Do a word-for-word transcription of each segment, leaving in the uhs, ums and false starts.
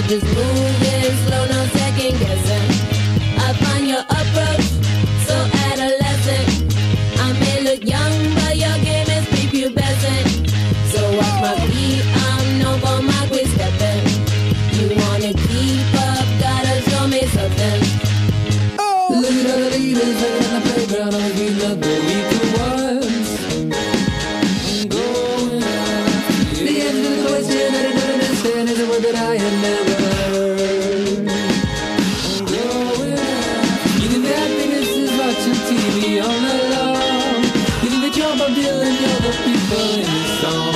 Just move it slow, no second guessing. I find your approach so adolescent. I may look young, but your game is prepubescent. So watch my feet, I'm known for my quick stepping. You wanna keep up, gotta show me something. Look at all the leaders hanging on the playground, all we love the weaker ones. I'm going after you. The answer to the question that I don't understand is a word that I have never heard. I'm going after you. You think that happiness is watching T V all night long. You think that you're Bob Dylan, you're the people in the song.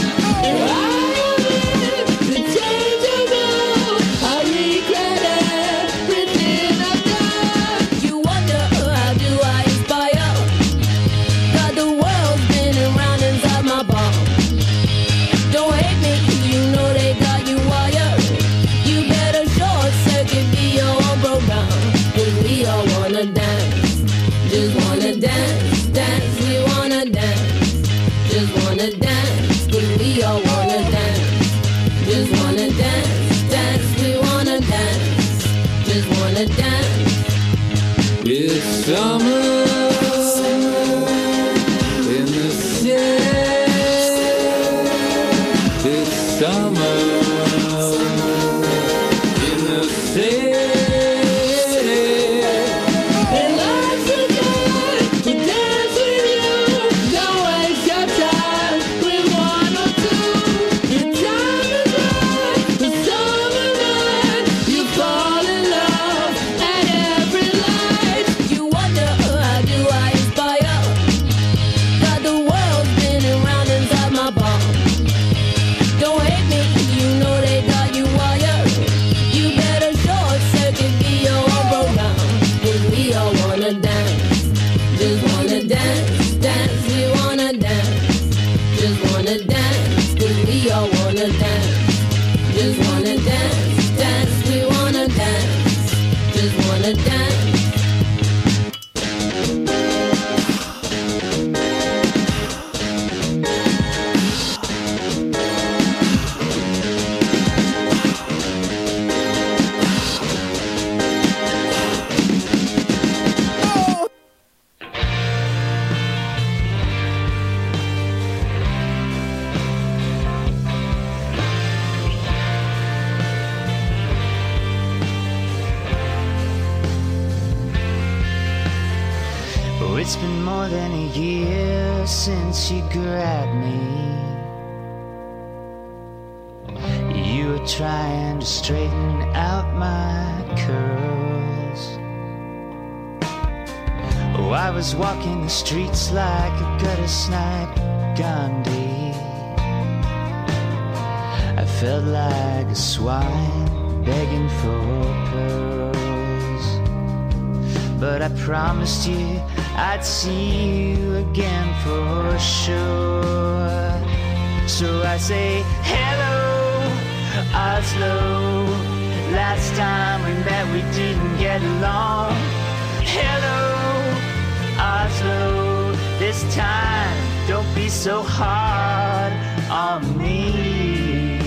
It's summer in the city. It's summer in the city. And life's a good to dance with you. Don't waste your time with one or two. Your time is right, the summer night. You fall in love at every light. You wonder how do I inspire? Got the world spinning round inside my palm. Don't hate me, you know they got you wired. You better short circuit, be your own program. Cause we all wanna dance, just wanna dance, dance, we wanna dance. Just wanna dance, cause we all wanna dance. Just wanna dance, dance, we wanna dance. Just wanna dance. Oh, it's been more than a year since you grabbed me. You were trying to straighten out my curls. Oh, I was walking the streets like a gutter snipe Gandhi. I felt like a swine begging for pearls. But I promised you I'd see you again for sure. So I say, hello, Oslo. Last time we met we didn't get along. Hello, Oslo. This time don't be so hard on me.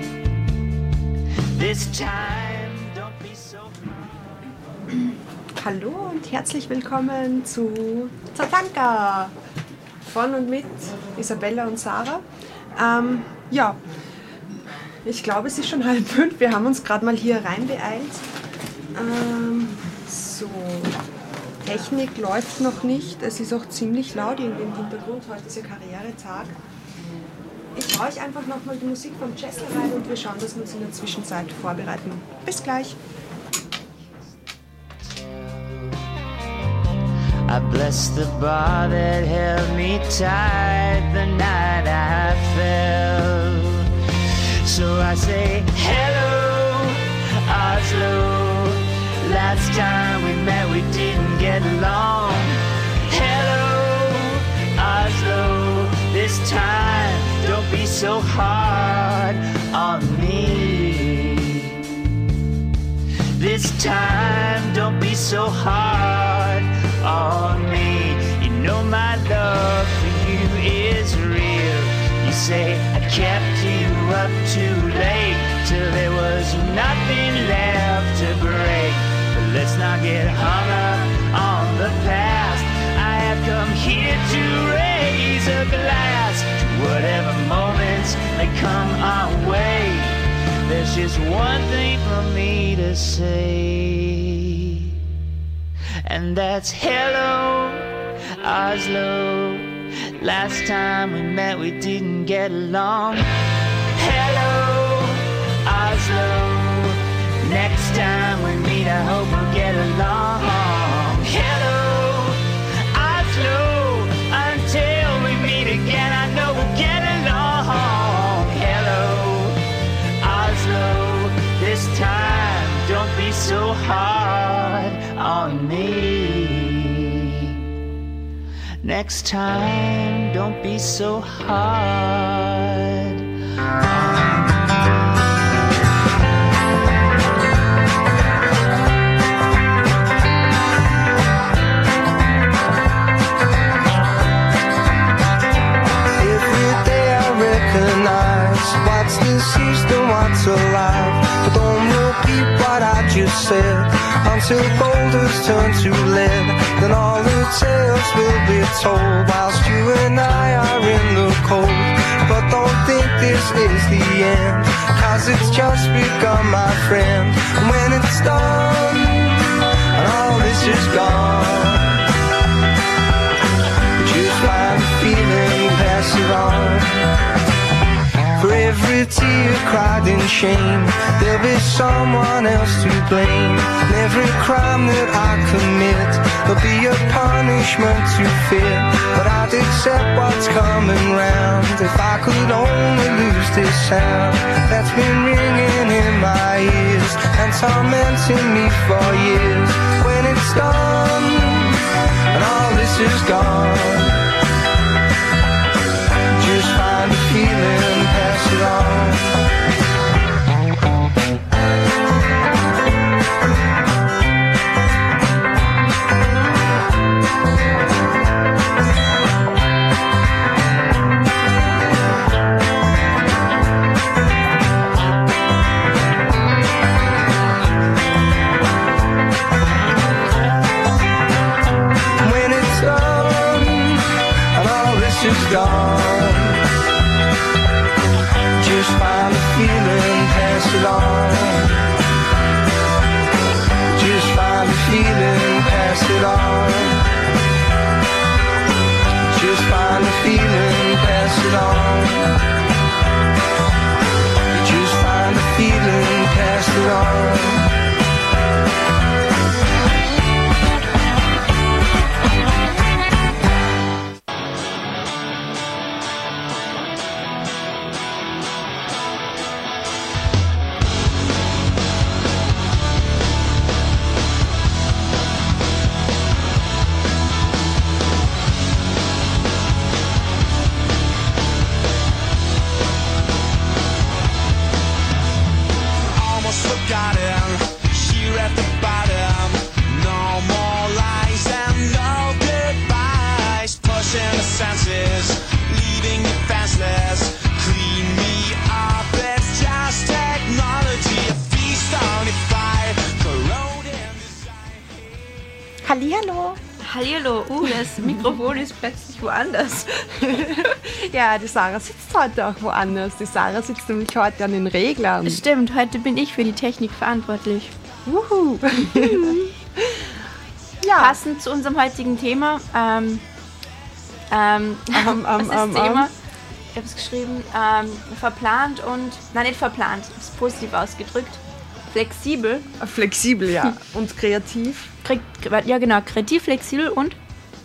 This time don't be so hard. Hallo und herzlich willkommen zu Tatanka von und mit Isabella und Sarah. Ähm, ja, ich glaube, es ist schon halb fünf. Wir haben uns gerade mal hier rein beeilt. Ähm, so, Technik läuft noch nicht. Es ist auch ziemlich laut irgendwie im Hintergrund. Heute ist ja Karrieretag. Ich haue euch einfach nochmal die Musik vom Jessel rein und wir schauen, dass wir uns in der Zwischenzeit vorbereiten. Bis gleich. I bless the bar that held me tight the night I fell. So I say, hello, Oslo. Last time we met we didn't get along. Hello, Oslo. This time don't be so hard on me. This time don't be so hard on me. You know my love for you is real. You say I kept you up too late. till there was nothing left to break. But let's not get hung up on the past. I have come here to raise a glass to whatever moments may come our way. There's just one thing for me to say, and that's hello, Oslo. Last time we met we didn't get along. Hello, Oslo. Next time we meet I hope we'll get along. Hello, Oslo. Until we meet again I know we'll get along. Hello, Oslo. This time don't be so hard on me. Next time, don't be so hard. Every day I recognize what's deceased and what's alive, but don't repeat what I just said until boulders turn to lead. Then all the tales will be told whilst you and I are in the cold. But don't think this is the end, cause it's just begun, my friend. And when it's done and all this is gone, just find a feeling, pass it on. For every tear cried in shame, there'll be someone else to blame. And every crime that I commit, there'll be a punishment to fear. But I'd accept what's coming round if I could only lose this sound that's been ringing in my ears and tormenting me for years. When it's done and all this is gone, just find a feeling, pass it on. When it's done and all this is gone, just find a feeling, pass it on. Just find a feeling, pass it on. Just find a feeling, pass it on. Just find a feeling, pass it on. Hallihallo. Hallihallo, uh, das Mikrofon ist plötzlich woanders. Ja, die Sarah sitzt heute auch woanders. Die Sarah sitzt nämlich heute an den Reglern. Stimmt, heute bin ich für die Technik verantwortlich. Wuhu. Ja. Passend zu unserem heutigen Thema. Ähm, ähm, Um, um, was ist das um, Thema? um. Ich habe es geschrieben. Ähm, verplant und... Nein, nicht verplant. Das ist positiv ausgedrückt. Flexibel. Flexibel, ja. Und kreativ. Kre ja, genau. Kreativ, flexibel und...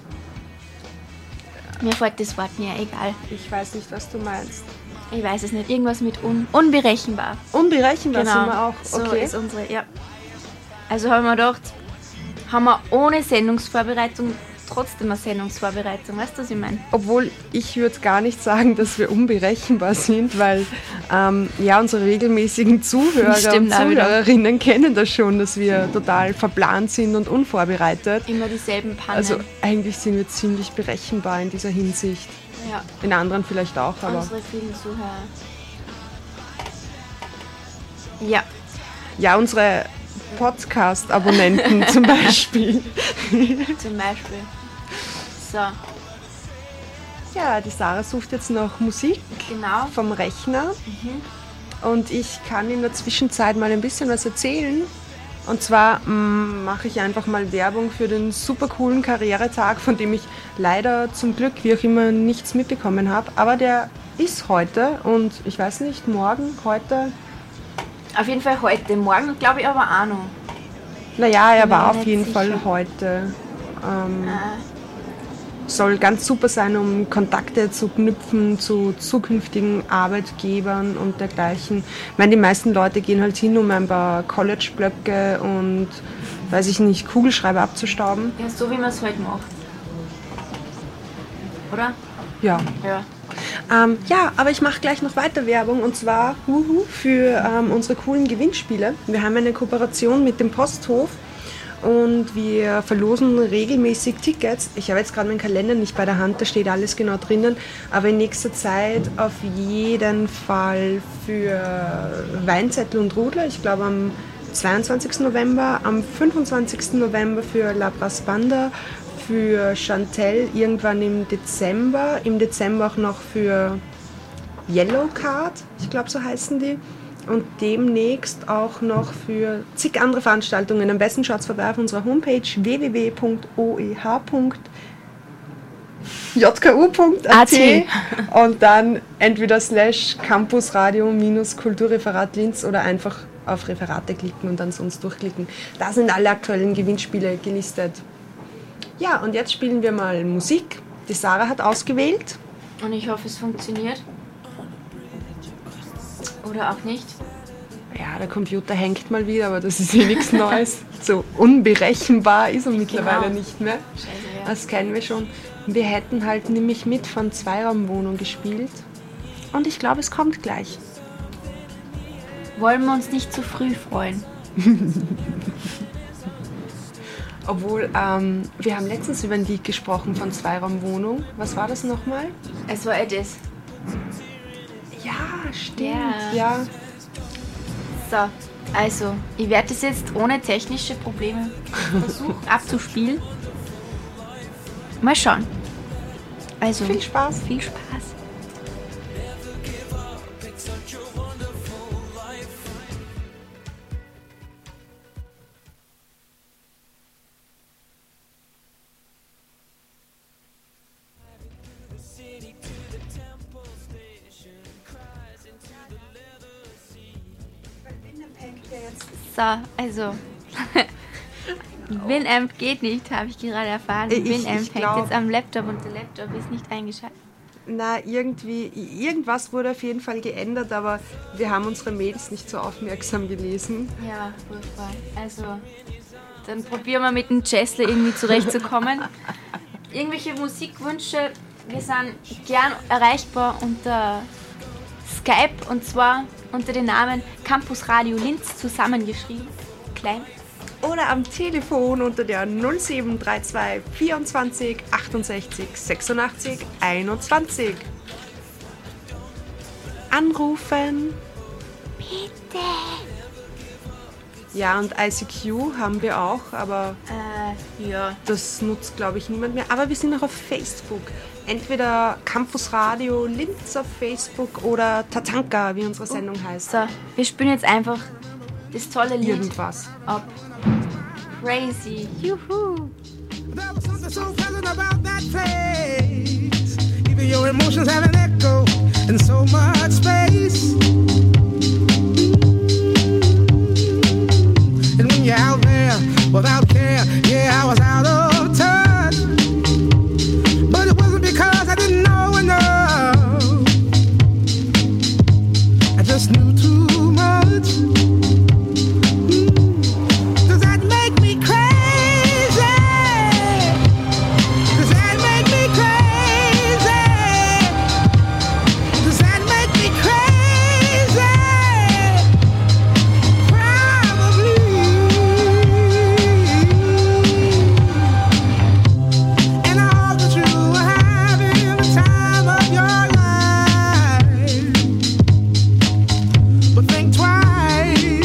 Mir folgt das Wort mir egal. Ich weiß nicht, was du meinst. Ich weiß es nicht. Irgendwas mit un unberechenbar. Unberechenbar Genau. sind wir auch. So Okay. ist unsere, ja. Also haben wir gedacht, haben wir ohne Sendungsvorbereitung trotzdem eine Sendungsvorbereitung. Weißt du, was ich meine? Obwohl ich würde gar nicht sagen, dass wir unberechenbar sind, weil ähm, ja, unsere regelmäßigen Zuhörer Stimmt und auch wieder. Zuhörerinnen kennen das schon, dass wir total verplant sind und unvorbereitet. Immer dieselben Pannen. Also eigentlich sind wir ziemlich berechenbar in dieser Hinsicht. ja, In anderen vielleicht auch, aber unsere vielen Zuhörer. Ja, Ja, unsere Podcast-Abonnenten zum Beispiel. zum Beispiel. So, Ja, die Sarah sucht jetzt noch Musik genau. vom Rechner. Und ich kann in der Zwischenzeit mal ein bisschen was erzählen. Und zwar mm, mache ich einfach mal Werbung für den super coolen Karrieretag, von dem ich leider zum Glück, wie auch immer, nichts mitbekommen habe. Aber der ist heute und ich weiß nicht, morgen, heute. Auf jeden Fall heute. Morgen glaube ich aber auch noch. Naja, er Bin mir war auf nicht jeden sicher. Fall heute. Ähm, Ah, soll ganz super sein, um Kontakte zu knüpfen zu zukünftigen Arbeitgebern und dergleichen. Ich meine, die meisten Leute gehen halt hin, um ein paar College-Blöcke und, weiß ich nicht, Kugelschreiber abzustauben. ja, so wie man es heute macht. Oder? Ja. Ja. Ähm, ja, aber ich mache gleich noch weiter Werbung und zwar huhu, für ähm, unsere coolen Gewinnspiele. Wir haben eine Kooperation mit dem Posthof und wir verlosen regelmäßig Tickets. Ich habe jetzt gerade meinen Kalender nicht bei der Hand, da steht alles genau drinnen, aber in nächster Zeit auf jeden Fall für Weinzettel und Rudler. Ich glaube am zweiundzwanzigsten November, am fünfundzwanzigsten November für La Brass Banda, für Chantel irgendwann im Dezember, im Dezember auch noch für Yellow Card, ich glaube so heißen die, und demnächst auch noch für zig andere Veranstaltungen. Am besten schaut vorbei auf unserer Homepage w w w punkt o e h punkt j k u punkt a t und dann entweder slash Campusradio minus Kulturreferat Linz oder einfach auf Referate klicken und dann sonst durchklicken. Da sind alle aktuellen Gewinnspiele gelistet. Ja, und jetzt spielen wir mal Musik. Die Sarah hat ausgewählt. Und ich hoffe, es funktioniert. Oder auch nicht. Ja, der Computer hängt mal wieder, aber das ist eh nichts Neues. So unberechenbar ist er mittlerweile Genau. nicht mehr. Scheiße, ja. Das kennen wir schon. Wir hätten halt nämlich mit von Zweiraumwohnung gespielt. Und ich glaube, es kommt gleich. Wollen wir uns nicht zu früh freuen? Obwohl, ähm, wir haben letztens über ein Lied gesprochen von Zweiraumwohnung. Was war das nochmal? Es war etwas. Ja, stimmt. Ja. Ja. So, also, ich werde das jetzt ohne technische Probleme versuchen abzuspielen. Mal schauen. Also, Viel Spaß. Viel Spaß. So, also. Winamp geht nicht, habe ich gerade erfahren. Ich- Winamp ich hängt glaub- jetzt am Laptop und der Laptop ist nicht eingeschaltet. Na, irgendwie, irgendwas wurde auf jeden Fall geändert, aber wir haben unsere Mails nicht so aufmerksam gelesen. Ja, furchtbar. Also, dann probieren wir mit dem Jessler irgendwie zurechtzukommen. Irgendwelche Musikwünsche, wir sind gern erreichbar unter Skype und zwar unter dem Namen Campus Radio Linz zusammengeschrieben. Klein. Oder am Telefon unter der null sieben drei zwei vierundzwanzig achtundsechzig sechsundachtzig einundzwanzig. Anrufen. Bitte. Ja, und I C Q haben wir auch, aber Äh, ja. das nutzt, glaube ich, niemand mehr. Aber wir sind auch auf Facebook. Entweder Campus Radio Linz auf Facebook oder Tatanka, wie unsere Sendung heißt. So, wir spielen jetzt einfach das tolle Lied Irgendwas. ab. Crazy. Juhu. There was something so pleasant about that place. Even your emotions have an echo in so much space. And when you're out there without care, yeah, I was out of touch. But it wasn't because I didn't know enough. I just knew too much. Does that make me crazy? Does that make me crazy? Does that make me crazy? Probably. And I hope that you are having the time of your life. But think twice.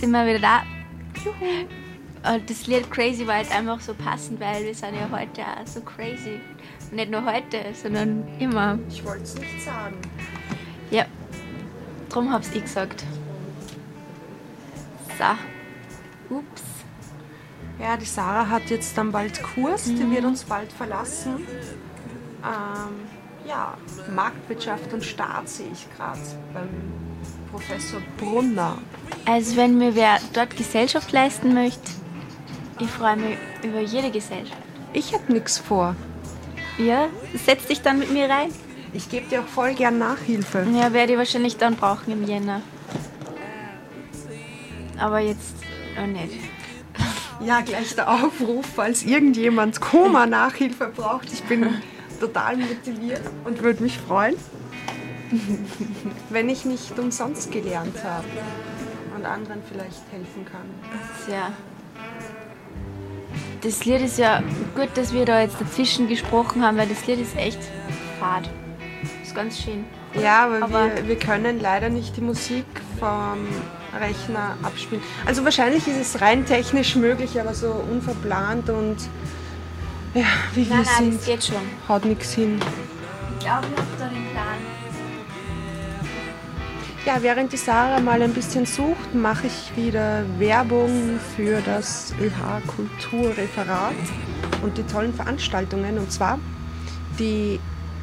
sind wir wieder da. Juhu. Und das Lied Crazy war halt einfach so passend, weil wir sind ja heute auch so crazy. Und nicht nur heute, sondern immer. Ich wollte es nicht sagen. Ja, drum hab's ich gesagt. So. Ups. Ja, die Sarah hat jetzt dann bald Kurs, die wird uns bald verlassen. Ähm, ja, Marktwirtschaft und Staat sehe ich gerade beim Professor Brunner. Also wenn mir wer dort Gesellschaft leisten möchte, ich freue mich über jede Gesellschaft. Ich hätte nichts vor. Ja, setz dich dann mit mir rein. Ich gebe dir auch voll gern Nachhilfe. Ja, werde ich wahrscheinlich dann brauchen im Jänner. Aber jetzt noch nicht. Ja, gleich der Aufruf, falls irgendjemand Koma-Nachhilfe braucht. Ich bin total motiviert und würde mich freuen, wenn ich nicht umsonst gelernt habe und anderen vielleicht helfen kann. Ja. Das Lied ist ja gut, dass wir da jetzt dazwischen gesprochen haben, weil das Lied ist echt fad. Ist ganz schön. Ja, aber, Aber- wir, wir können leider nicht die Musik vom Rechner abspielen. Also wahrscheinlich ist es rein technisch möglich, aber so unverplant und ja, wie wir Nein, nein, sind, das geht schon. haut nichts hin. Ich glaube, ich habe da den Plan. Ja, während die Sarah mal ein bisschen sucht, mache ich wieder Werbung für das ÖH-Kulturreferat und die tollen Veranstaltungen. Und zwar die...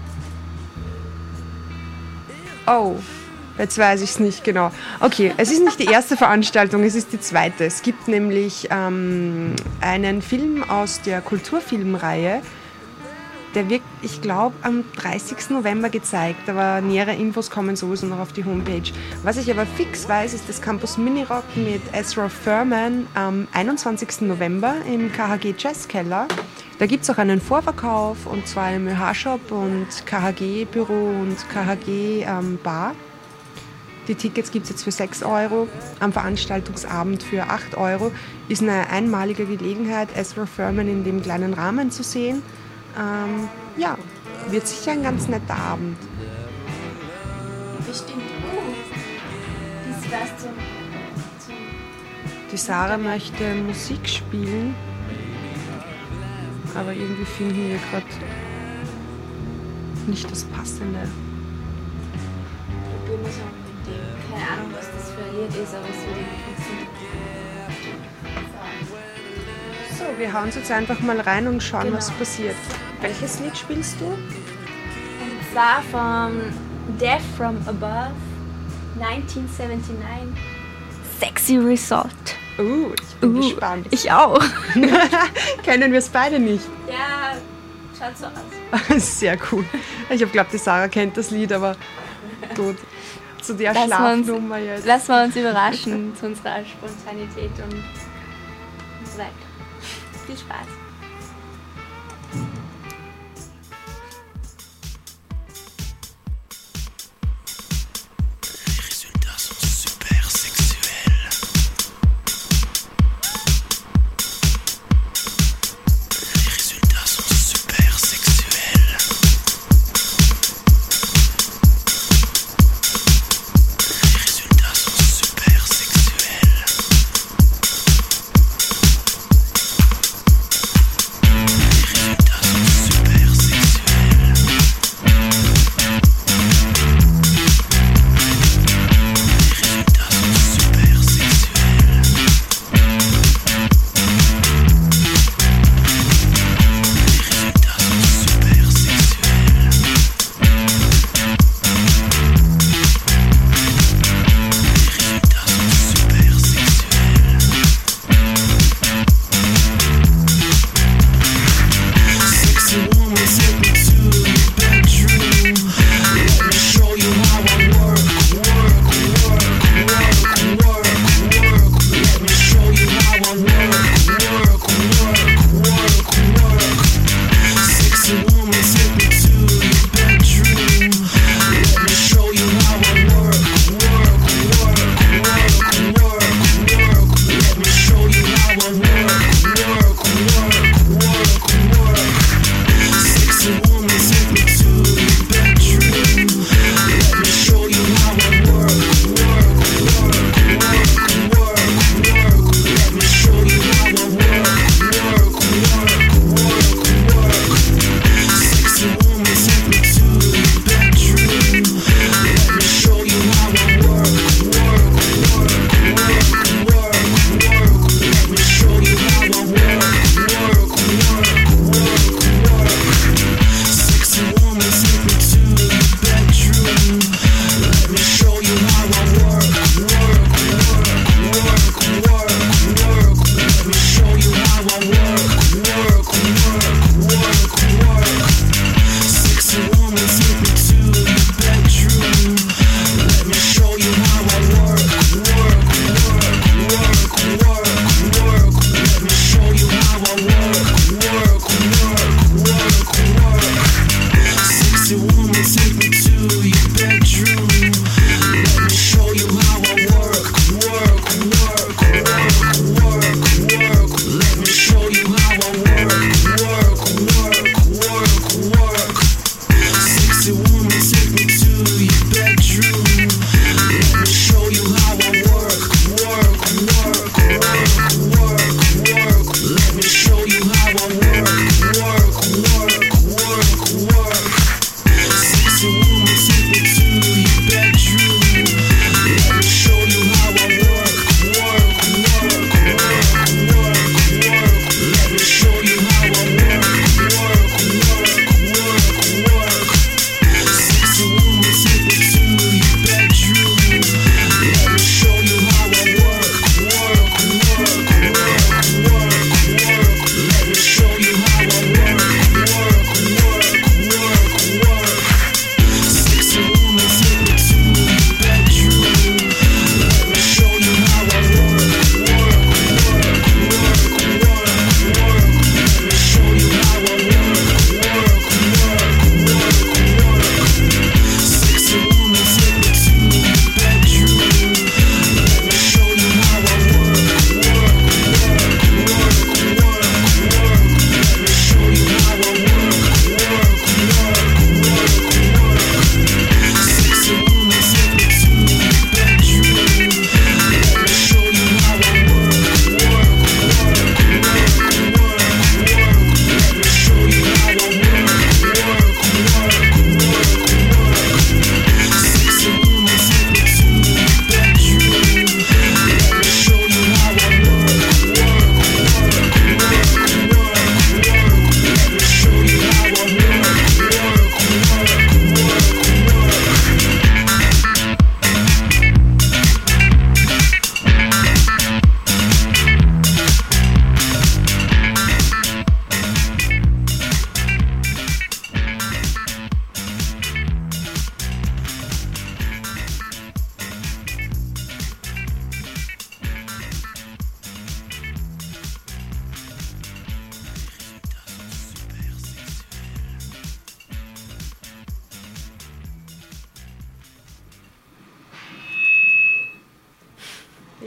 Oh, jetzt weiß ich es nicht genau. Okay, es ist nicht die erste Veranstaltung, es ist die zweite. Es gibt nämlich ähm, einen Film aus der Kulturfilmreihe. Der wird, ich glaube, am dreißigsten November gezeigt, aber nähere Infos kommen sowieso noch auf die Homepage. Was ich aber fix weiß, ist das Campus Minirock mit Ezra Furman am einundzwanzigsten November im K H G Jazzkeller. Da gibt es auch einen Vorverkauf, und zwar im ÖH-Shop und K H G-Büro und K H G-Bar. Die Tickets gibt es jetzt für sechs Euro, am Veranstaltungsabend für acht Euro. Ist eine einmalige Gelegenheit, Ezra Furman in dem kleinen Rahmen zu sehen. Ähm, ja, wird sicher ein ganz netter Abend. Bestimmt. Uh, das wär's zum, zum Die Sarah möchte Musik spielen, aber irgendwie finden wir gerade nicht das Passende. Probieren wir so mit dem. Keine Ahnung, was das für ein Lied ist, aber es wird irgendwie funktionieren. So, wir hauen uns jetzt einfach mal rein und schauen, Genau. was passiert. Welches Lied spielst du? Und zwar von Death from Above, neunzehnhundertneunundsiebzig. Sexy Resort. Uh, ich bin Uh, gespannt. Ich auch. Kennen wir es beide nicht? Ja, schaut so aus. Sehr cool. Ich habe glaubt, die Sarah kennt das Lied, aber gut. Zu der Lassen wir uns- Schlafnummer jetzt. Lassen wir uns überraschen zu unserer Spontanität und so weiter. Viel Spaß. Les résultats sont super sexuels. Les résultats sont super sexuels. Les résultats sont super sexuels.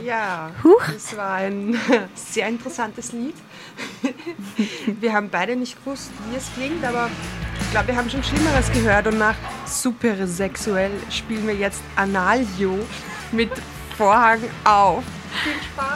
Ja, Huch. das war ein sehr interessantes Lied. Wir haben beide nicht gewusst, wie es klingt, aber ich glaube, wir haben schon Schlimmeres gehört. Und nach Super Sexuell spielen wir jetzt Analio mit Vorhang auf. Viel Spaß!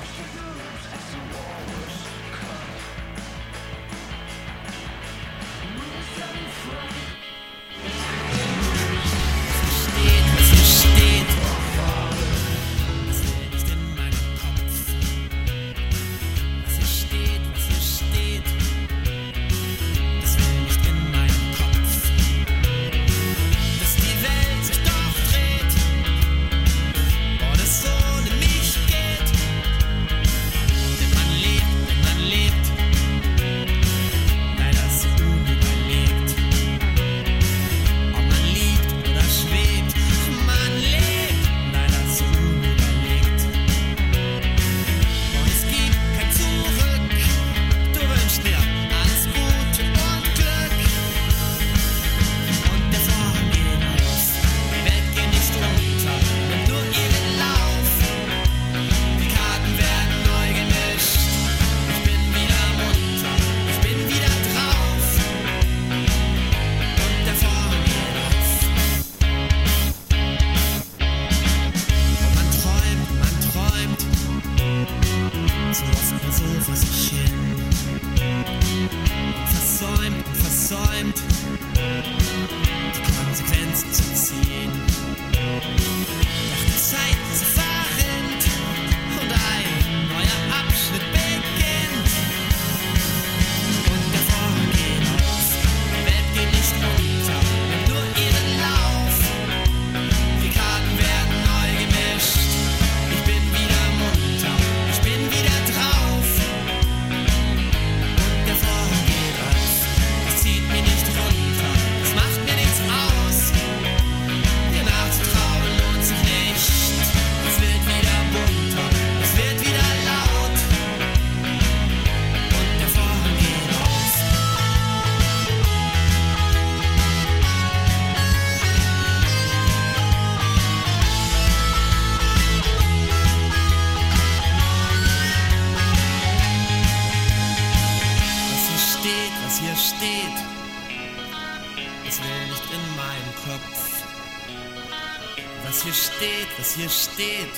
Was hier steht, was hier steht,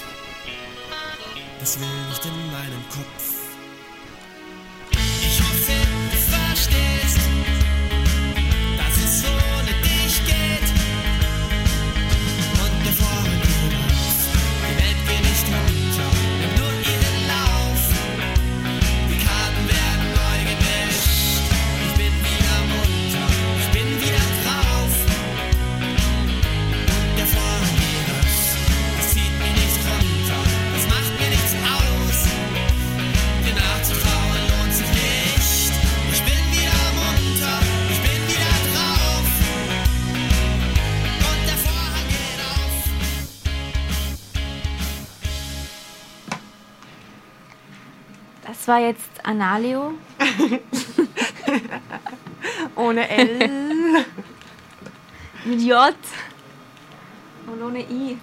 das will nicht in meinem Kopf. Ich hoffe, du verstehst, dass es ohne dich geht. Und der Vorhang geht auf, die Welt geht nicht runter, nimmt nur ihren Lauf. Die Karten werden neu gemischt, ich bin wieder munter, ich bin wieder drauf. Und der Vorhang geht auf, das zieht mich nicht runter, das macht mir nichts aus. Dir nachzutrauen lohnt sich nicht, ich bin wieder munter, ich bin wieder drauf. Und der Vorhang geht auf. Das war jetzt Analio. Ohne L. Mit J. Und ohne I.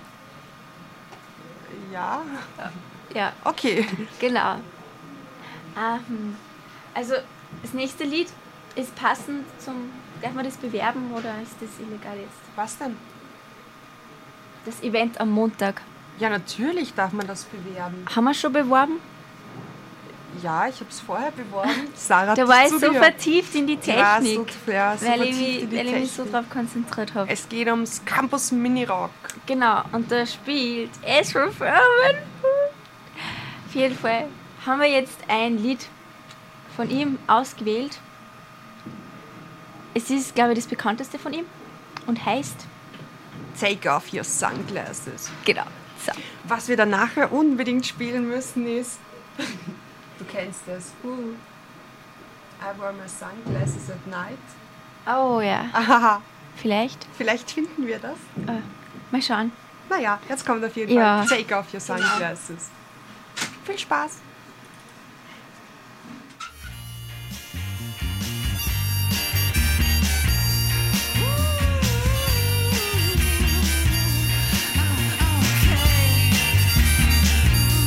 Ja, Ja, okay. genau. Ah, hm. Also, das nächste Lied ist passend zum... Darf man das bewerben oder ist das illegal jetzt? Was denn? Das Event am Montag. Ja, natürlich darf man das bewerben. Haben wir schon beworben? Ja, ich habe es vorher beworben. Sarah hat Da war ich nicht so zugehört. vertieft in die Ja, Technik, so, ja, so weil, ich vertieft mich, in die weil ich mich so Technik. drauf konzentriert habe. Es geht ums Campus Mini Rock. Genau, und da spielt Ezra Furman. Auf jeden Fall haben wir jetzt ein Lied von ihm ausgewählt. Es ist, glaube ich, das bekannteste von ihm und heißt... Take off your sunglasses. Genau, so. Was wir dann nachher unbedingt spielen müssen ist... Du kennst das. Uh, I wear my sunglasses at night. Oh ja, Ahaha, vielleicht. vielleicht finden wir das. Äh, mal schauen. Naja, jetzt kommt auf jeden Ja. Fall Take off your sunglasses. Viel Spaß. I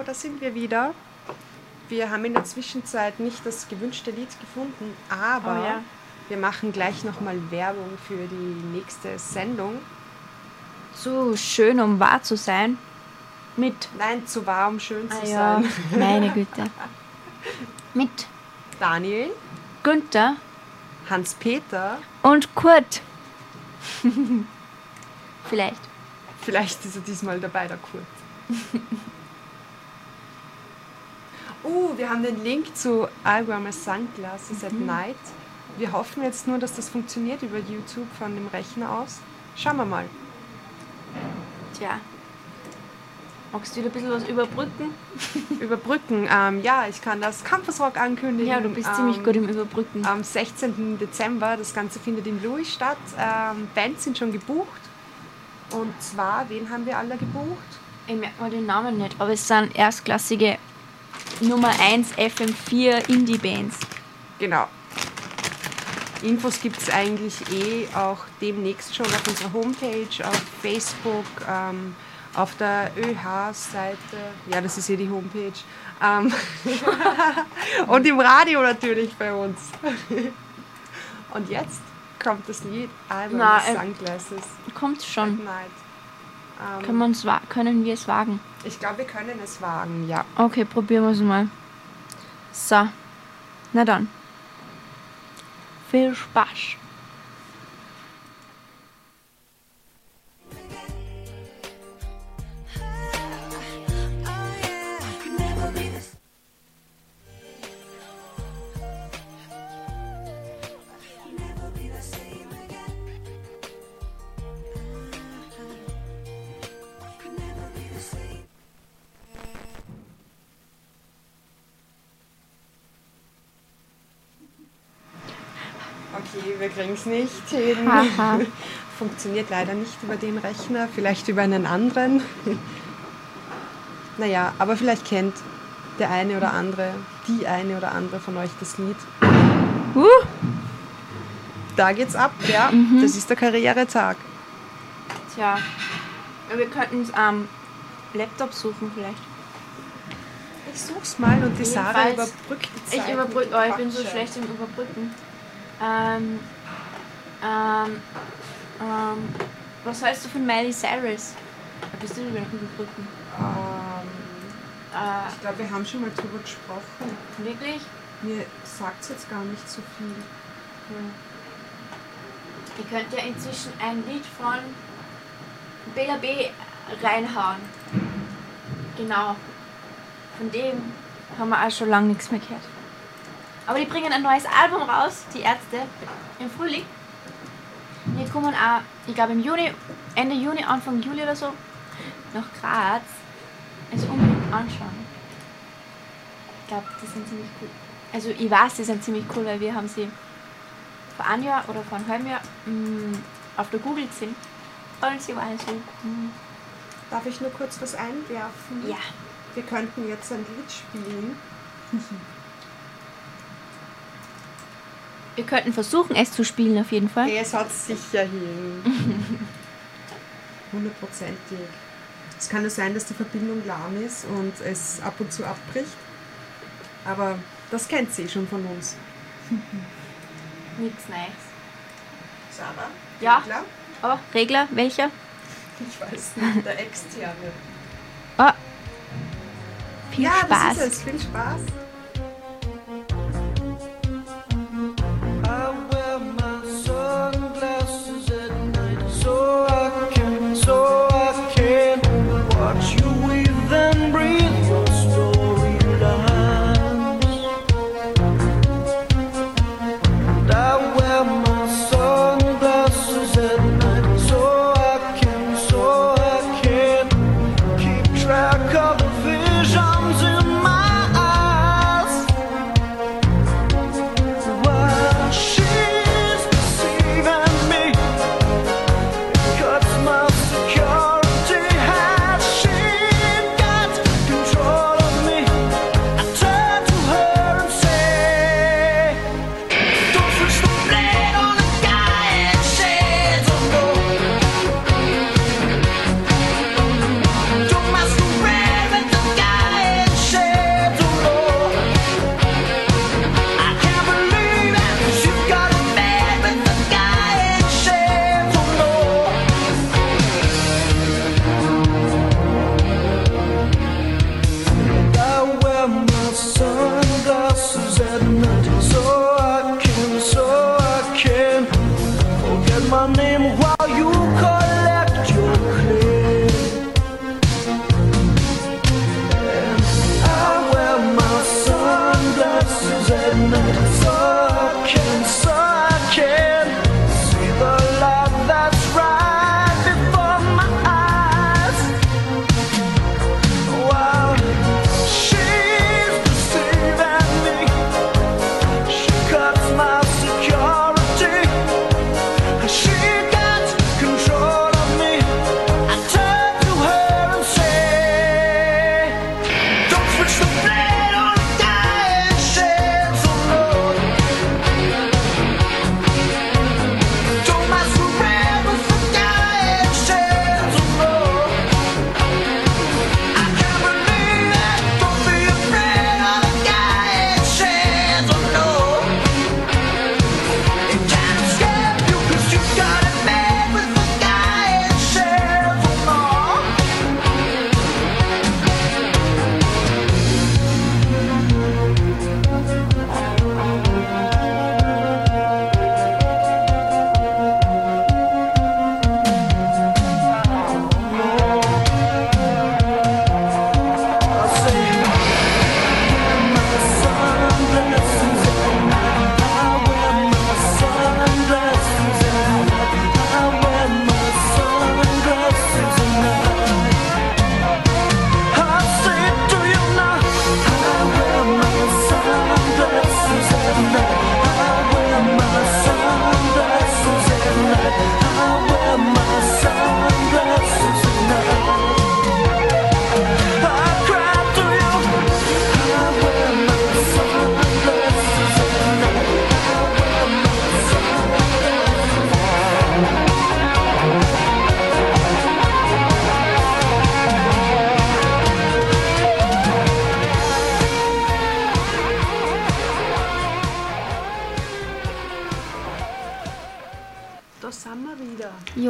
da sind wir wieder. Wir haben in der Zwischenzeit nicht das gewünschte Lied gefunden, aber Oh ja. wir machen gleich nochmal Werbung für die nächste Sendung. So schön, um wahr zu sein. Mit. Nein, zu wahr, um schön zu Ah ja, sein. meine Güte. Mit Daniel, Günther Hans-Peter, und Kurt. Vielleicht. vielleicht ist er diesmal dabei, der Kurt. Uh, wir haben den Link zu I Wear My Sunglasses at Night. Wir hoffen jetzt nur, dass das funktioniert über YouTube von dem Rechner aus. Schauen wir mal. Tja. Magst du wieder ein bisschen was überbrücken? Überbrücken. Ähm, ja, ich kann das Campus Rock ankündigen. Ja, du bist ähm, ziemlich gut im Überbrücken. Am sechzehnten Dezember. Das Ganze findet in Louis statt. Ähm, Bands sind schon gebucht. Und zwar, wen haben wir alle gebucht? Ich merke mal den Namen nicht, aber es sind erstklassige Nummer eins F M vier Indie-Bands. Genau. Infos gibt es eigentlich eh auch demnächst schon auf unserer Homepage, auf Facebook, ähm, auf der ÖH-Seite. Ja, das ist eh die Homepage. Ähm Und im Radio natürlich bei uns. Und jetzt kommt das Lied I Wear Na, My äh, Sunglasses Kommt at schon. Night. Ähm, Können wir, uns wa- können wir es wagen? ich glaube, wir können es wagen, ja. Okay, probieren wir es mal. So. Na dann. Viel Spaß. Okay, wir kriegen es nicht hin. Haha. Funktioniert leider nicht über den Rechner, vielleicht über einen anderen. Naja, aber vielleicht kennt der eine oder andere, die eine oder andere von euch das Lied. Uh, Da geht's ab, ja. Das ist der Karrieretag. tja. Ja, wir könnten es am Laptop suchen vielleicht. Ich such's mal und die Sarah Jedenfalls, überbrückt die Ich Zeit überbrücke, mit oh, ich bin so Quatschen. schlecht im Überbrücken. Ähm, ähm, ähm, was hältst du von Miley Cyrus? Da bist du nicht mehr im Überbrücken. Ähm, Äh, ich glaube, wir haben schon mal drüber gesprochen. wirklich? Mir sagt's jetzt gar nicht so viel. Ihr könnt ja inzwischen ein Lied von Bela B reinhauen. Genau. Von dem haben wir auch schon lange nichts mehr gehört. Aber die bringen ein neues Album raus, die Ärzte, im Frühling. Und die kommen auch, ich glaube im Juni, Ende Juni, Anfang Juli oder so, nach Graz. Also unbedingt anschauen. Ich glaube, die sind ziemlich cool. Also ich weiß, die sind ziemlich cool, weil wir haben sie vor einem Jahr oder vor einem halben Jahr mh, auf der Google gesehen. Und sie waren so, mh, Darf ich nur kurz was einwerfen? ja. Wir könnten jetzt ein Lied spielen. Wir könnten versuchen, es zu spielen auf jeden Fall. Es hat sicher hin. Hundertprozentig. Es kann nur sein, dass die Verbindung lahm ist und es ab und zu abbricht. Aber das kennt sie schon von uns. Nichts Neues. Sarah? Ja. Klar? Oh, Regler, welcher? Ich weiß nicht, der externe. Oh. Viel ja, Spaß. das ist es. Viel Spaß. I wear my sunglasses at night so I can, so I can watch you weave and breathe your storylines. And I wear my sunglasses at night so I can, so I can keep track of the visions in my eyes.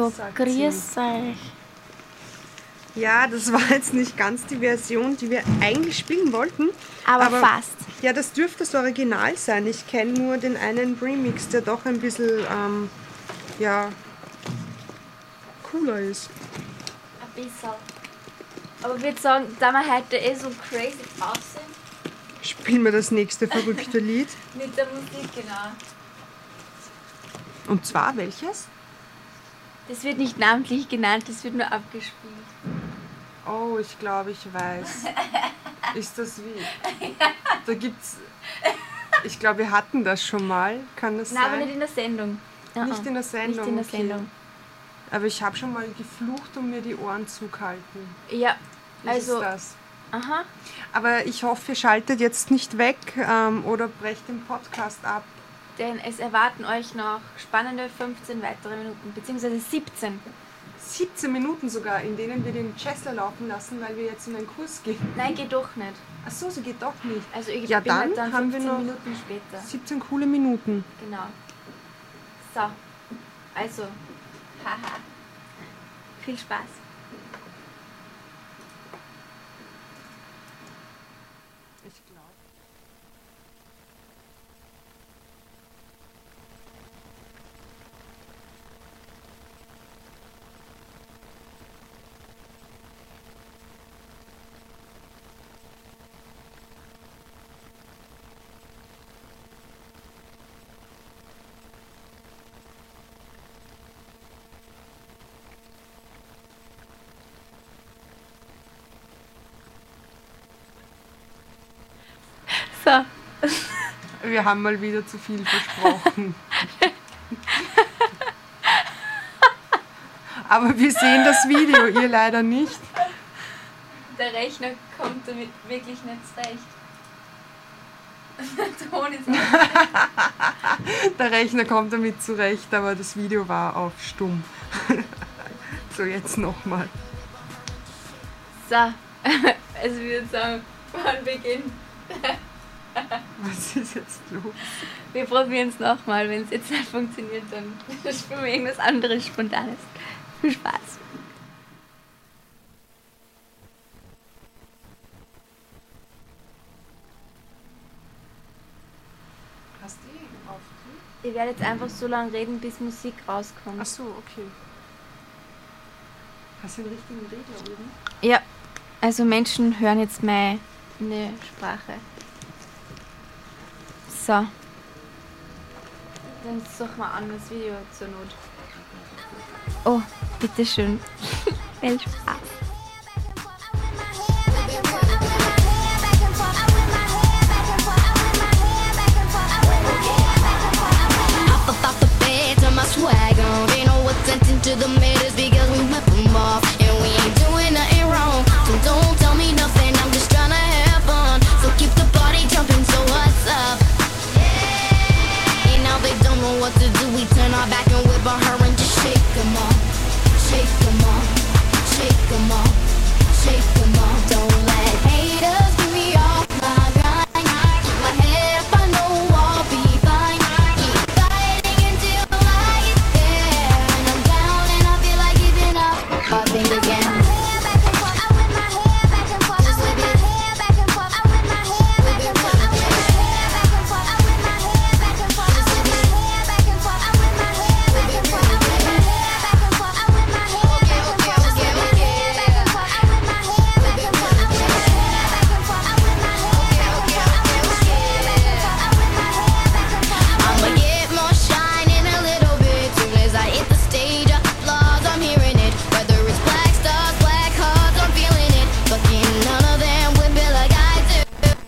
Hallo, sagt grüß euch. Ja, das war jetzt nicht ganz die Version, die wir eigentlich spielen wollten. Aber, fast. Ja, das dürfte das Original sein. Ich kenne nur den einen Remix, der doch ein bisschen, ähm, ja, cooler ist. Ein bisschen. Aber ich würde sagen, da wir heute eh so crazy drauf sind, Spielen wir das nächste verrückte Lied. mit der Musik, genau. Und zwar welches? Das wird nicht namentlich genannt, das wird nur abgespielt. Oh, ich glaube, ich weiß. Ist das wie? Da gibt's. Ich glaube, wir hatten das schon mal. Kann das Nein, sein? aber nicht in der Sendung. Nicht in der Sendung. Nicht in der okay. Sendung. Aber ich habe schon mal geflucht und mir die Ohren zugehalten. Ja, Wie also. ist das? Aha. Aber ich hoffe, ihr schaltet jetzt nicht weg ähm, oder brecht den Podcast ab. Denn es erwarten euch noch spannende fünfzehn weitere Minuten, beziehungsweise siebzehn. siebzehn Minuten sogar, in denen wir den Chessler laufen lassen, weil wir jetzt in einen Kurs gehen. Nein, geht doch nicht. Ach so, so geht doch nicht. Also ich Ja, bin dann halt dann haben wir fünfzehn noch Minuten später. siebzehn coole Minuten. Genau. So, also, haha. Viel Spaß. Ich glaube. So, Wir haben mal wieder zu viel versprochen. Aber wir sehen das Video, ihr leider nicht. der Rechner kommt damit wirklich nicht zurecht. Der Ton ist auch. Der Rechner kommt damit zurecht, aber das Video war auf stumm. So, jetzt nochmal. So, also ich würde sagen, von Beginn. Was ist jetzt los? Wir probieren es nochmal. Wenn es jetzt nicht funktioniert, dann spielen wir irgendwas anderes Spontanes. Viel Spaß. Hast du eh aufgedrückt? Ich werde jetzt einfach so lange reden, bis Musik rauskommt. Ach so, okay. Hast du den richtigen Regler oben? Ja, also Menschen hören jetzt meine Sprache. So. Dann suchen wir an das Video zur Not. Oh, bitteschön. Viel Spaß. Up off the bed, turn my swag on. They know what's sent into the middle because we whip them off. And we ain't doing nothing wrong. So don't tell me nothing, I'm just trying to have fun. So keep the body jumping, so what's up? And now they don't know what to do. We turn our back and whip on her and just shake them off. Shake them off. Shake them off. Shake them off. Don't let haters get me off my grind. Keep my head up, I know I'll be fine. Keep fighting until I get there. And I'm down and I feel like giving up. I think again. I'ma get more shine in a little bit. Soon as I hit the stage, applause, I'm hearing it. Whether it's black stars, black hearts, I'm feeling it. Fucking none of them whip it like I do.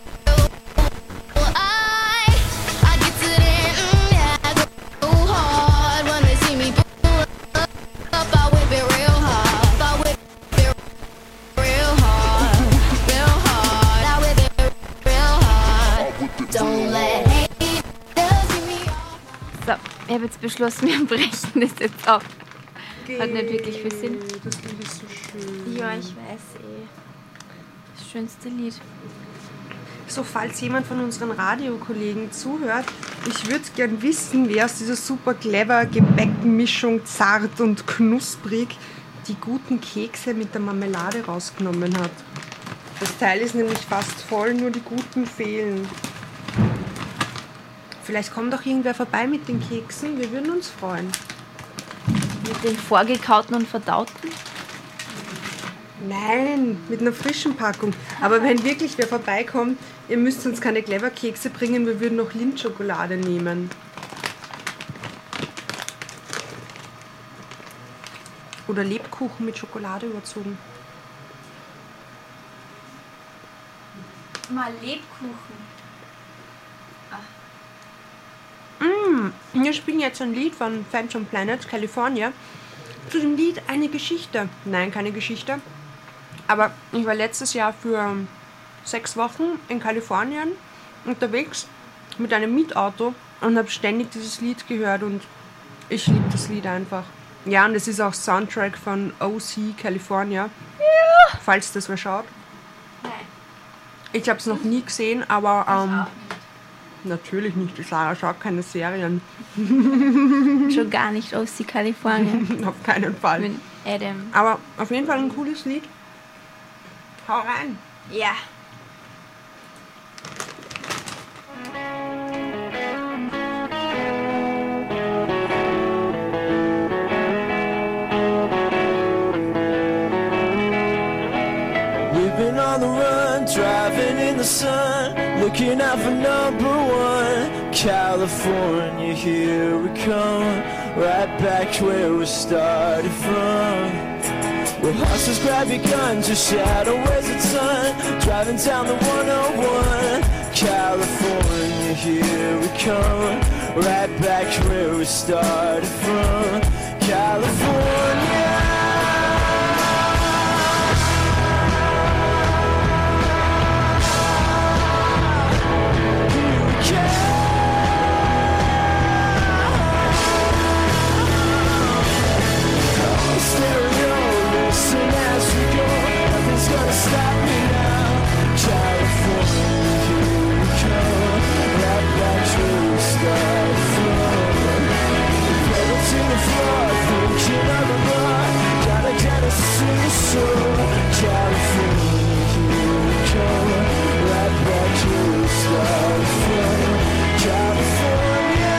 I, I get to them, mm, yeah, I go hard when they see me pull up. I whip it real hard. I whip it real hard, real hard. I whip it real hard. Don't let haters get me off. So, ich habe jetzt beschlossen, wir brechen das jetzt ab. Hat nicht wirklich viel Sinn. Das Lied ist so schön. Ja, ich weiß eh. Das schönste Lied. So, falls jemand von unseren Radiokollegen zuhört, Ich würde gern wissen, wer aus dieser super clever Gebäckmischung zart und knusprig die guten Kekse mit der Marmelade rausgenommen hat. Das Teil ist nämlich fast voll, nur die guten fehlen. Vielleicht kommt auch irgendwer vorbei mit den Keksen, wir würden uns freuen. Mit den vorgekauten und verdauten? Nein, mit einer frischen Packung. Aber wenn wirklich wer vorbeikommt, ihr müsst uns keine Clever-Kekse bringen, wir würden noch Lindschokolade nehmen. Oder Lebkuchen mit Schokolade überzogen. Mal Lebkuchen. Wir spielen jetzt ein Lied von Phantom Planet, California. Zu dem Lied eine Geschichte. Nein, keine Geschichte. Aber ich war letztes Jahr für sechs Wochen in Kalifornien unterwegs mit einem Mietauto und habe ständig dieses Lied gehört und ich liebe das Lied einfach. Ja, und es ist auch Soundtrack von O C California, ja. Falls das wer schaut. Nein. Ich habe es noch nie gesehen, aber Ich ähm, auch natürlich nicht. Die Sarah schaut keine Serien. nicht. Schon gar nicht aus die Kalifornien. Auf keinen Fall. Mit Adam. Aber auf jeden Fall ein cooles Lied. Hau rein. Ja. We've been on the run, driving in the sun, looking out for number one. California, here we come, right back to where we started from. Well, horses grab your guns, your shadow weighs a ton, driving down the one oh one. California, here we come, right back to where we started from. California. Stop me now, California, here we come, right back to where we started from. Pedal to the floor, thinking of the bar, gotta get us to the soul. California, here we come, right back to where we started from. California.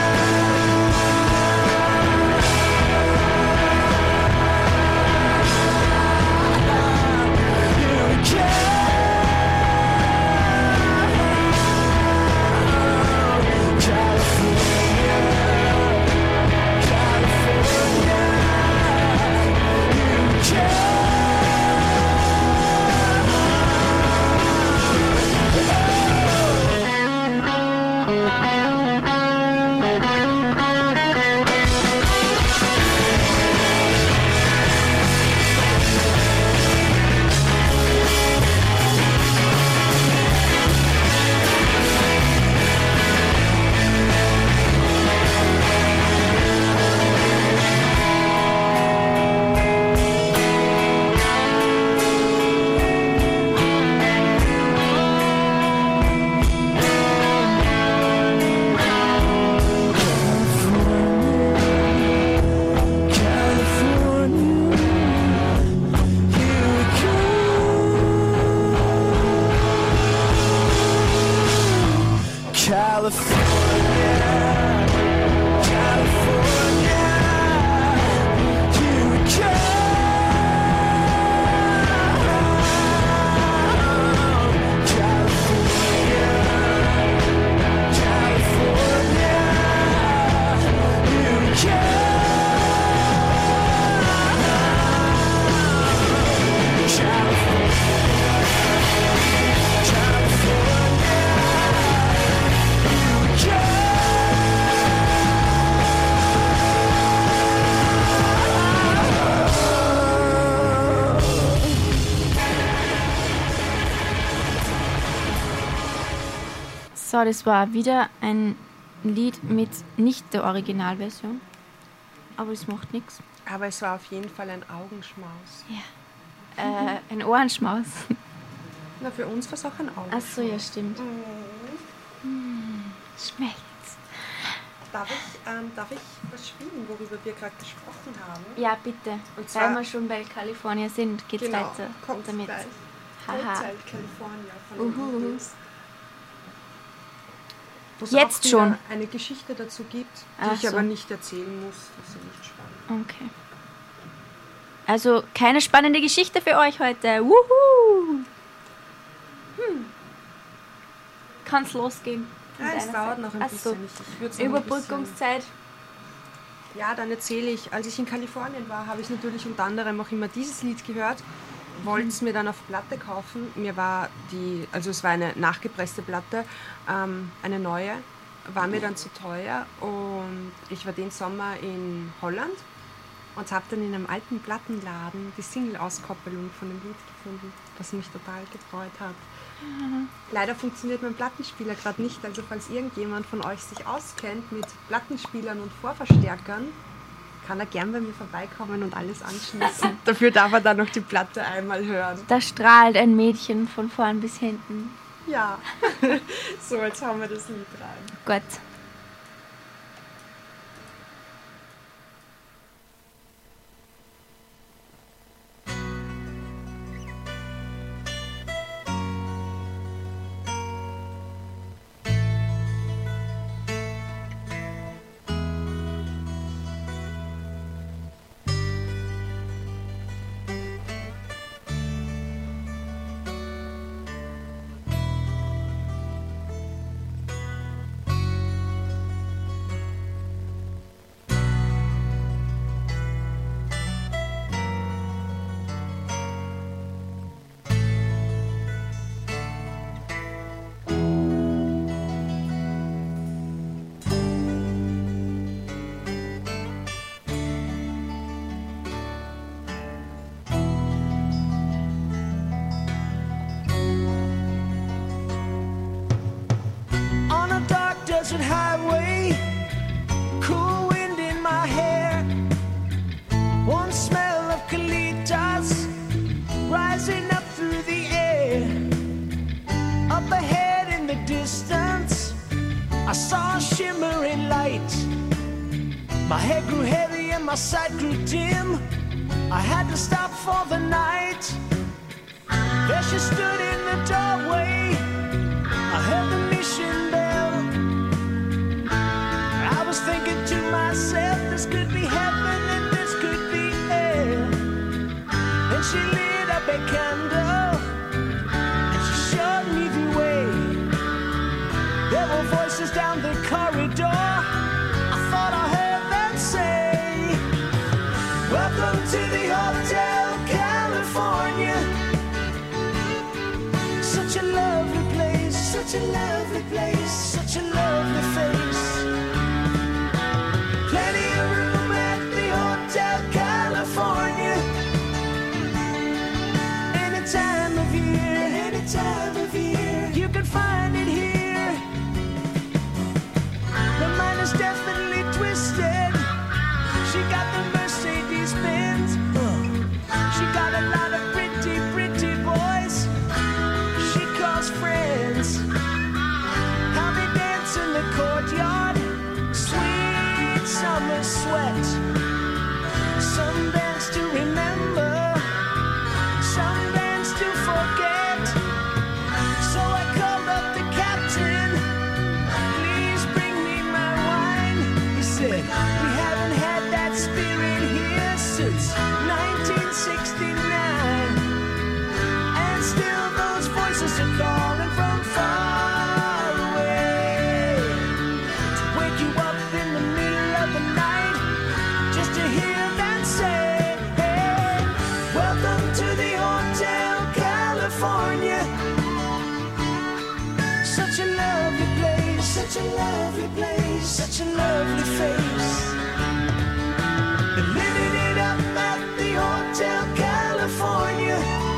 So, das war wieder ein Lied mit nicht der Originalversion. Aber es macht nichts. Aber es war auf jeden Fall ein Augenschmaus. Ja. Äh, ein Ohrenschmaus. Na, für uns war es auch ein Augenschmaus. Ach so, ja, stimmt. Mm. Schmeckt's. Darf ich, ähm, darf ich was spielen, worüber wir gerade gesprochen haben? Ja, bitte. Und zwar- Weil wir schon bei Kalifornien sind, geht's Genau, weiter kommt damit. gleich. Haha. Hotel California von den Uhu. Beatles. Wo es Jetzt auch schon? wieder eine Geschichte dazu gibt, die Ach ich so. aber nicht erzählen muss. Das ist ja nicht spannend. Okay. Also keine spannende Geschichte für euch heute. Wuhu! Hm. Kann's losgehen? Ja, Mit es einer dauert Seite. noch ein Ach bisschen. so. Ich, ich würd's noch ein Überbrückungszeit. bisschen- Ja, dann erzähle ich, als ich in Kalifornien war, habe ich natürlich unter anderem auch immer dieses Lied gehört, wollte es mir dann auf Platte kaufen. Mir war die, also es war eine nachgepresste Platte, ähm, eine neue, war mir dann zu teuer und ich war den Sommer in Holland und habe dann in einem alten Plattenladen die Single-Auskoppelung von dem Lied gefunden, was mich total gefreut hat. Leider funktioniert mein Plattenspieler gerade nicht, also falls irgendjemand von euch sich auskennt mit Plattenspielern und Vorverstärkern, kann er gern bei mir vorbeikommen und alles anschließen. Dafür darf er dann noch die Platte einmal hören. Da strahlt ein Mädchen von vorn bis hinten. Ja. So, jetzt haben wir das Lied rein. Gott. On a dark desert highway, cool wind in my hair, one smell of colitas rising up through the air. Up ahead in the distance, I saw a shimmering light. My head grew heavy and my sight grew dim. I had to stop for the night. There she stood in the doorway. I heard the mission bell. I was thinking to myself, this could be heaven and this could be hell. And she lit up a candle and she showed me the way. There were voices down the corridor. I thought I heard them say, welcome to the Hotel California. Such a lovely place, such a lovely place, such a lovely face. Plenty of room at the Hotel California. Any time of year, any time of year, you can find it here. The mind is definitely twisted. She got the Mercedes Benz. Uh, she got a lot of pretty, pretty boys. She calls friends. How they dance in the courtyard. Sweet summer sweat. Some dance to remember. Some dance to forget. So I called up the captain. Please bring me my wine. He said, we haven't had that spirit here since nineteen sixty-nine. And still those voices are calling from far away to wake you up in the middle of the night just to hear them say, hey, welcome to the Hotel California. Such a lovely place, such a lovely place, such a lovely face. And living it up at the Hotel California.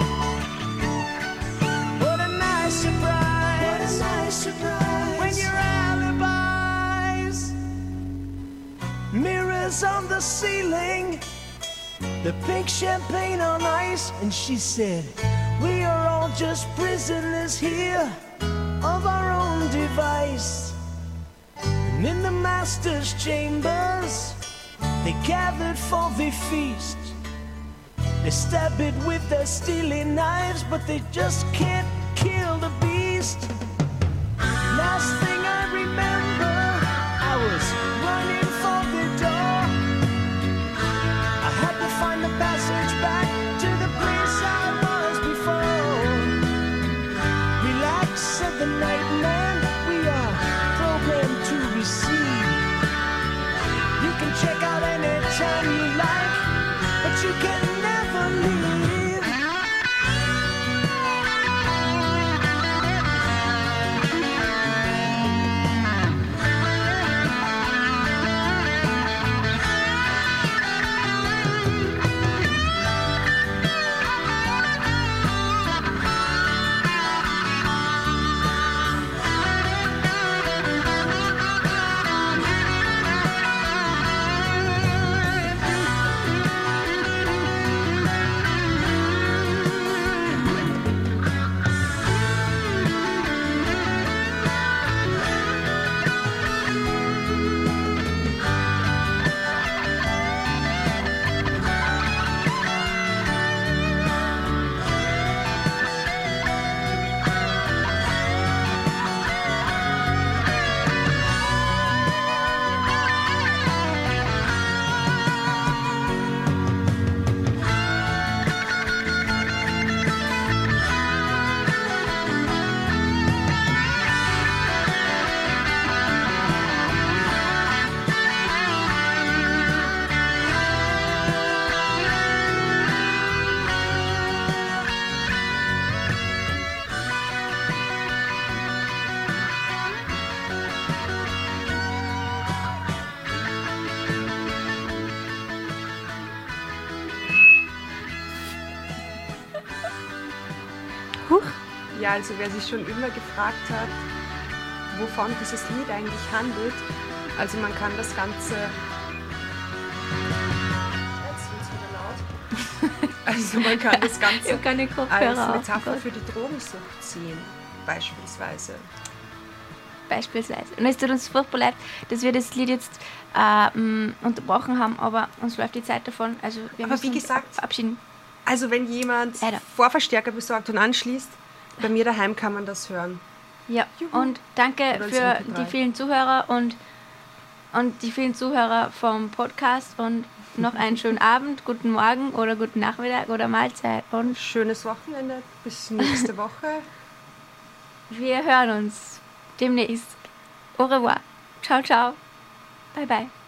What a nice surprise, what a nice surprise. When your alibis, mirrors on the ceiling, the pink champagne on ice. And she said, we are all just prisoners here of our own device. And in the master's chambers, they gathered for the feast. They stab it with their steely knives, but they just can't kill the beast. Last thing I remember, I was running for the door. I had to find the passage back to the place I was before. Relax, said the nightman, we are programmed to receive. You can check out anytime you like, but you can never leave. Ja, also wer sich schon immer gefragt hat, wovon dieses Lied eigentlich handelt, also man kann das Ganze... Jetzt wird's wieder laut. Also man kann das Ich Ganze habe keine Kopfhörer als auf. Metapher für die Drogensucht ziehen, beispielsweise. Beispielsweise. Und es tut uns furchtbar leid, dass wir das Lied jetzt äh, m, unterbrochen haben, aber uns läuft die Zeit davon. Also wir Aber müssen wie uns gesagt- verabschieden. Also wenn jemand Leider. Vorverstärker besorgt und anschließt, bei mir daheim kann man das hören. Ja, und danke Oder als für M P drei. die vielen Zuhörer und, und die vielen Zuhörer vom Podcast und noch einen schönen Abend, guten Morgen oder guten Nachmittag oder Mahlzeit und Schönes Wochenende, bis nächste Woche. wir hören uns demnächst. Au revoir. Ciao, ciao. Bye, bye.